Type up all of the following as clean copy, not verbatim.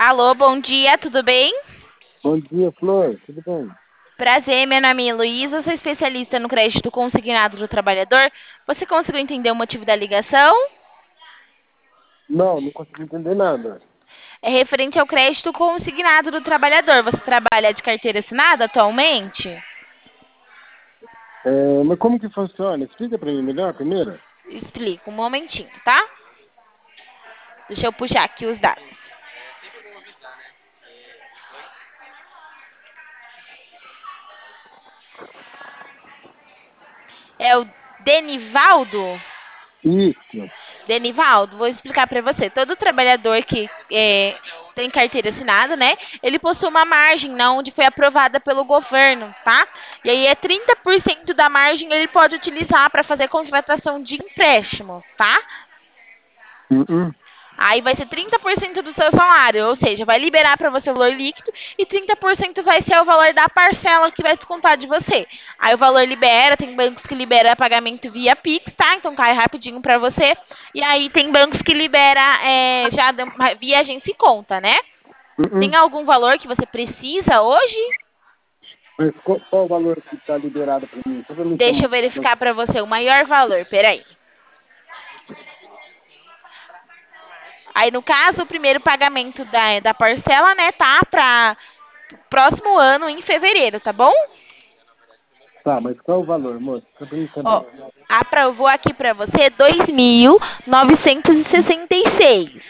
Alô, bom dia, tudo bem? Bom dia, Flor. Tudo bem? Prazer, meu nome é Heloísa, sou especialista no crédito consignado do trabalhador. Você conseguiu entender o motivo da ligação? Não consegui entender nada. É referente ao crédito consignado do trabalhador. Você trabalha de carteira assinada atualmente? Mas como que funciona? Explica para mim melhor primeiro. Explico, um momentinho, tá? Deixa eu puxar aqui os dados. É o Denivaldo? Isso. Denivaldo, vou explicar para você. Todo trabalhador que tem carteira assinada, né? Ele possui uma margem na onde foi aprovada pelo governo, tá? E aí é 30% da margem ele pode utilizar para fazer contratação de empréstimo, tá? Uh-uh. Aí vai ser 30% do seu salário, ou seja, vai liberar para você o valor líquido e 30% vai ser o valor da parcela que vai descontar de você. Aí o valor libera, tem bancos que libera pagamento via Pix, tá? Então cai rapidinho para você. E aí tem bancos que libera via agência e conta, né? Uh-uh. Tem algum valor que você precisa hoje? Mas qual o valor que está liberado para mim? Só para mim ter Deixa eu uma... verificar para você o maior valor, peraí. Aí, no caso, o primeiro pagamento da parcela, né, tá para próximo ano, em fevereiro, tá bom? Tá, mas qual o valor, moço? Só para mim Ó, saber. aprovou aqui para você 2.966.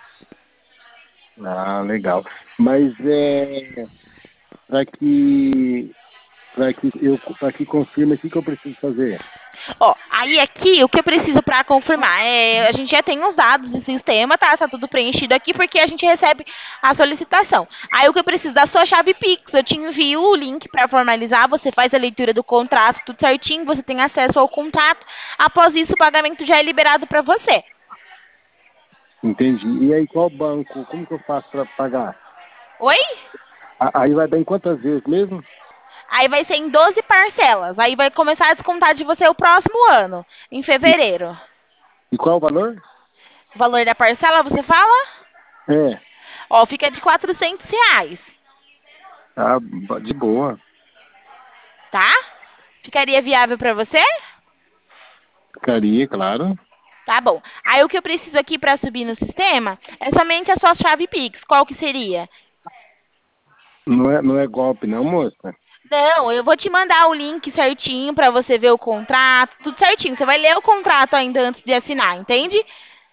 Ah, legal. Mas para que para que confirme o que eu preciso fazer? Ó, aí aqui o que eu preciso para confirmar a gente já tem os dados do sistema, tá? Tá tudo preenchido aqui porque a gente recebe a solicitação. Aí o que eu preciso da sua chave Pix, eu te envio o link para formalizar, você faz a leitura do contrato, tudo certinho, você tem acesso ao contrato. Após isso, o pagamento já é liberado para você. Entendi. E aí, qual banco? Como que eu faço para pagar? Oi? Aí vai dar em quantas vezes mesmo? Aí vai ser em 12 parcelas. Aí vai começar a descontar de você o próximo ano, em E, fevereiro. e qual o valor? O valor da parcela, você fala? É. Ó, fica de R$ 400, Ah, de boa. tá? Ficaria viável para você? Ficaria, claro. Tá bom. Aí o que eu preciso aqui para subir no sistema é somente a sua chave Pix. Qual que seria? Não é golpe, não, moça. Não, eu vou te mandar o link certinho para você ver o contrato, tudo certinho. Você vai ler o contrato ainda antes de assinar, entende?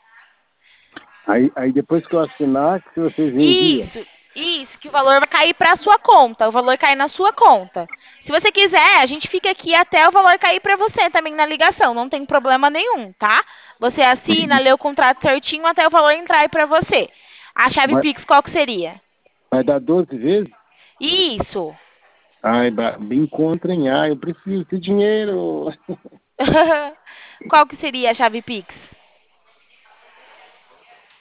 Aí depois que eu assinar, que vocês enviam. Isso, que o valor vai cair para sua conta. O valor cai na sua conta. Se você quiser, a gente fica aqui até o valor cair para você também na ligação. Não tem problema nenhum, tá? Você assina, lê o contrato certinho até o valor entrar aí para você. A chave Vai, Pix qual que seria? vai dar 12 vezes? Isso. Ai, me encontrem. Ai, eu preciso de dinheiro. Qual que seria a chave Pix?